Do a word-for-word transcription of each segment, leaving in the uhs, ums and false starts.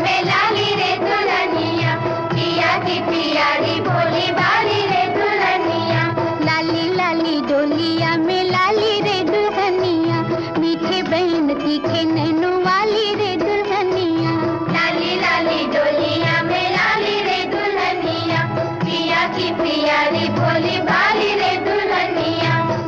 में लाली रे दुल्हनिया, पिया की पियारी भोली भाली रे दुल्हनिया। लाली लाली डोलिया में लाली रे दुल्हनिया, मीठे बहन तीखे नैनों वाली रे दुल्हनिया। लाली लाली डोलिया में लाली रे दुल्हनिया, पिया की पियारी भोली भाली रे दुल्हनिया।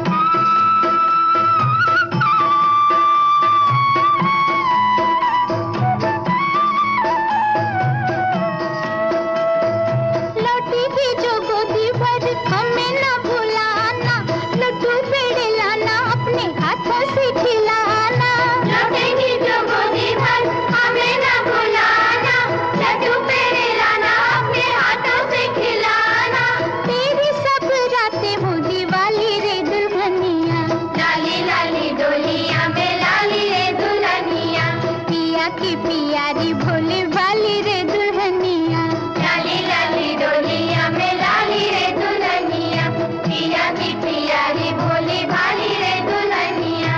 लौटी भी जो गोदी भर हमें न भुलाना, लड्डू पेड़े लाना अपने हाथों से खिलाना। लौटेगी जो गोदी भर हमें न भुलाना, लड्डू पेड़े लाना अपने हाथों से खिलाना। तेरी सब रातें हो दिवाली रे दुल्हनिया, लाली लाली डोलिया में लाली रे दुल्हनिया, पिया की पियारी भोले वाली रे दुल्हनिया। लाली लाली डोलिया में लाली रे दुल्हनिया, पिया की पियारी भोली भाली रे दुल्हनिया।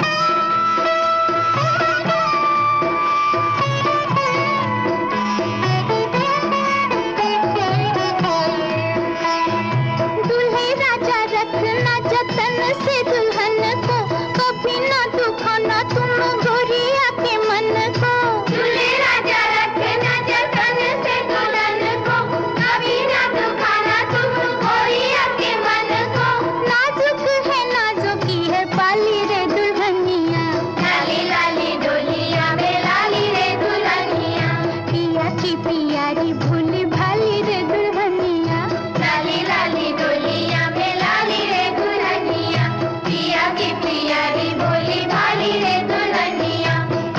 दूल्हे राजा रखना जतन से दुल्हन को, कभी ना दुखाना तुम गोरिया के मन को। दूल्हे राजा रखना जतन से दुल्हन को, कभी ना दुखाना तुम गोरिया के मन को। नाजुक है नाजुकी है पाली रे दुल्हनिया, लाली लाली डोलिया में लाली रे दुल्हनिया, पिया की पियारी भोली भाली रे दुल्हनिया। लाली लाली डोलिया में लाली रे दुल्हनिया, पिया की पियारी भोली भाली रे दुल्हनिया।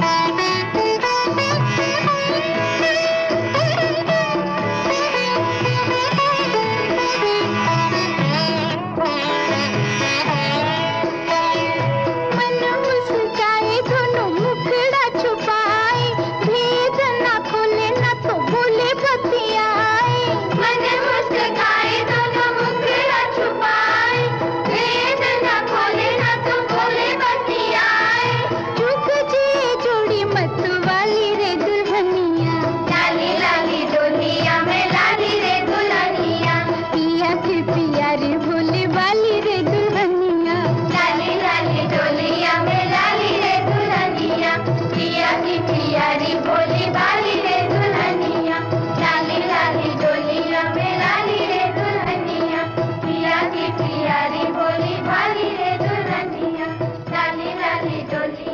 मन मुस्काए दोनों मुखड़ा छुपाए, भेद ना खोले ना तो बोले बतियाए। मन मुस्काए दोनों मुखड़ा छुपाए, भेद न खोले न तो बोले बतियाए। जुग जिए जोड़ी मत वाली रे दुल्हनिया, लाली लाली डोलिया में लाली रे दुल्हनिया, पिया की पियारी भोले वाली रे दुल्हनिया। लाली लाली डोलिया में लाली रे दुल्हनिया, पिया की पियारी भोली भाली रे दुल्हनिया। लाली लाली डोलिया में लाली रे दुल्हनिया, पिया की पियारी भोली भाली रे दुल्हनिया। लाली लाली डोलिया